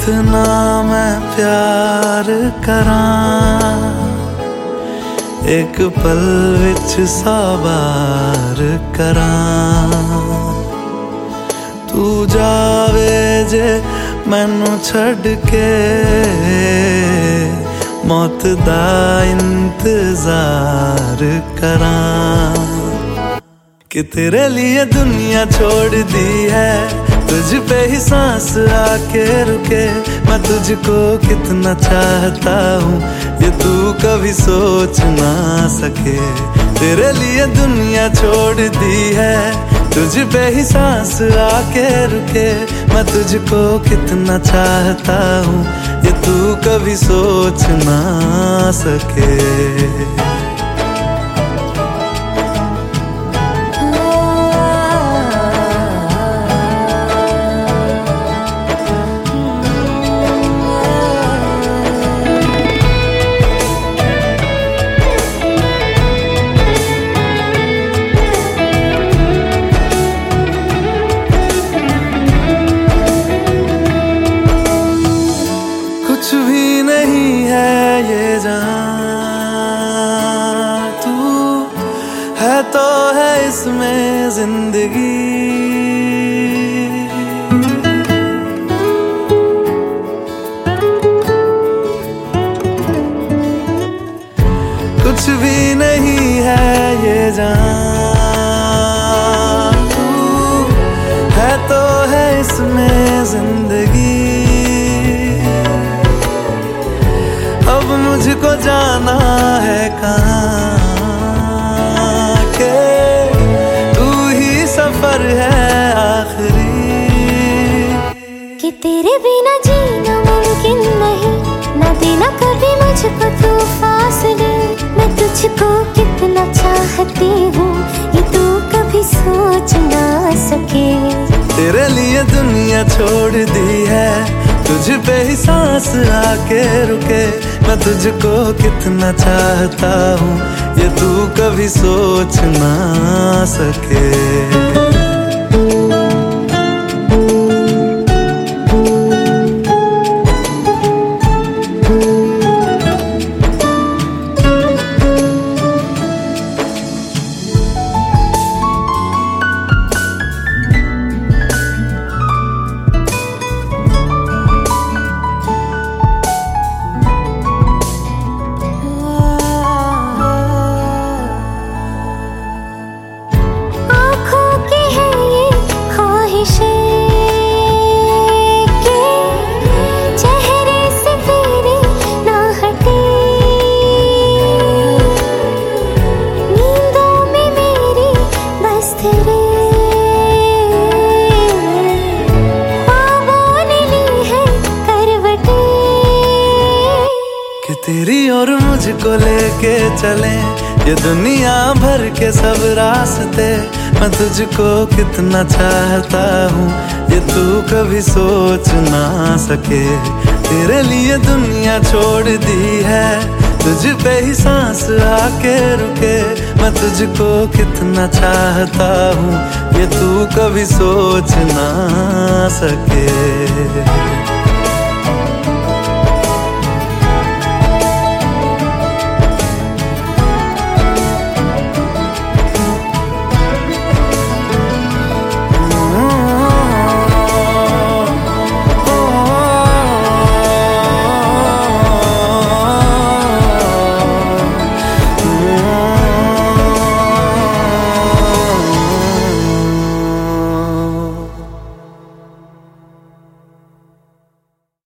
कितना मैं प्यार करां, एक पल विच साबार करां। तू जावे जे मैनू छड़ के, मौत दा इंतजार करां। कि तेरे लिए दुनिया छोड़ दी है, तुझ पे ही सांस आके रुके। मैं तुझको कितना चाहता हूँ ये तू कभी सोच ना सके। तेरे लिए दुनिया छोड़ दी है, तुझ पे ही सांस आके रुके। मैं तुझको कितना चाहता हूँ ये तू कभी सोच ना सके। कुछ भी नहीं है ये जहां, तू है तो है इसमें जिंदगी। कुछ भी नहीं है ये जहां, तू है तो है इसमें जिंदगी। अब मुझको जाना है कहाँ के तू ही सफर है आखिरी। कि तेरे बिना जीना मुमकिन नहीं, ना देना कभी मुझको तू फासले। मैं तुझको कितना चाहती हूँ ये तू कभी सोच ना सके। तेरे लिए दुनिया छोड़ दी है, तुझ पे ही सांस आके रुके। मैं तुझको कितना चाहता हूँ ये तू कभी सोच ना सके। तेरी और मुझको लेके चले ये दुनिया भर के सब रास्ते। मैं तुझको कितना चाहता हूँ ये तू कभी सोच ना सके। तेरे लिए दुनिया छोड़ दी है, तुझ पे ही सांस आके रुके। मैं तुझको कितना चाहता हूँ ये तू कभी सोच ना सके।